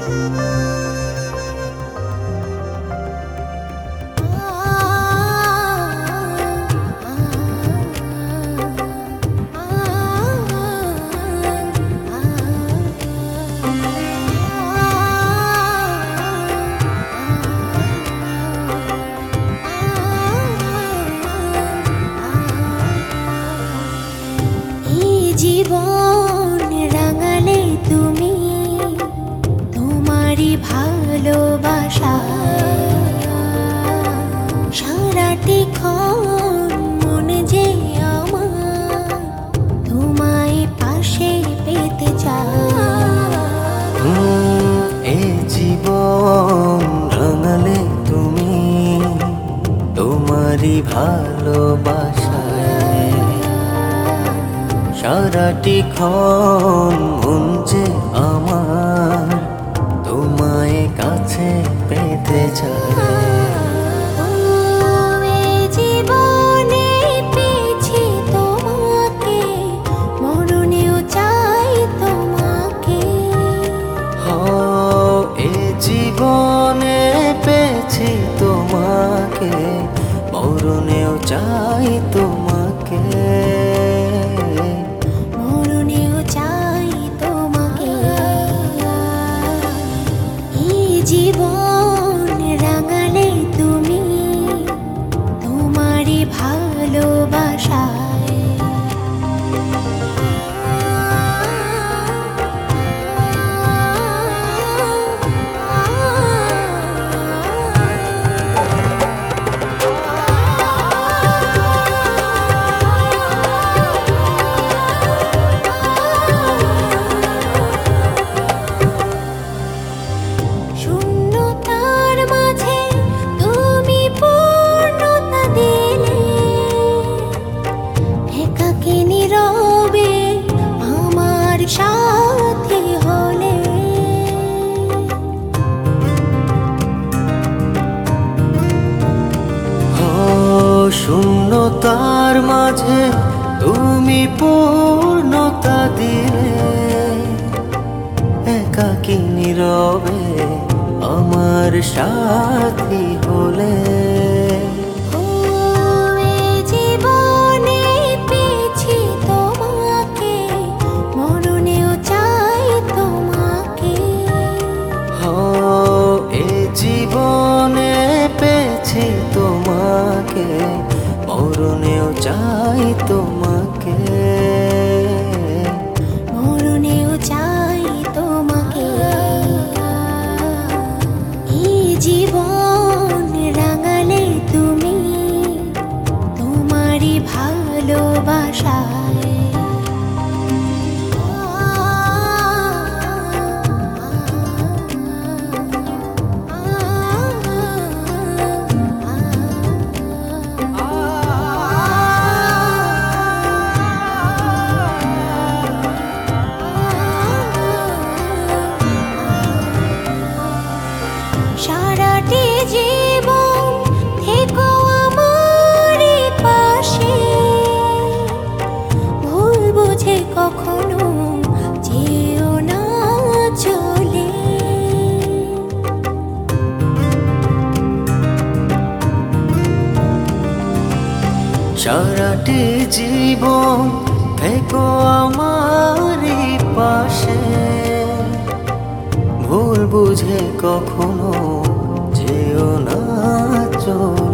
জীবন রাঙালে তুমি তোমারই ভালোবাসা সারাটি ক্ষণ মনে যে আমার তোমায় পাশে পেতে চায়। এ জীবন রাঙালে তুমি তোমারই ভালোবাসায় সারাটি ক্ষণ মন যে আমার তোমায় কাছে পেতে চায়। জীবনে পেয়েছি তোমাকে, মরণেও চাই তোমাকে। এ জীবনে পেয়েছি তোমাকে, মরণেও চাই তোমাকে। জীবন রাঙালে তুমি তোমারই ভালোবাসায় সাথী হলে। শূন্যতার মাঝে তুমি পূর্ণতা দিলে, একাকী নীরবে আমার সাথী হলে। জীবনে পেয়েছি তোমাকে, মরণেও চাই তোমাকে। মরণেও চাই তোমাকে। এই জীবন রাঙালে তুমি তোমারই ভালোবাসায় সারাটি জীবন থেকো আমার পাশে, ভুল বুঝে কখনো যেও না চলে। সারাটি জীবন থেকো আমার পাশে, ভুল বুঝে কখনো যেও না চলে।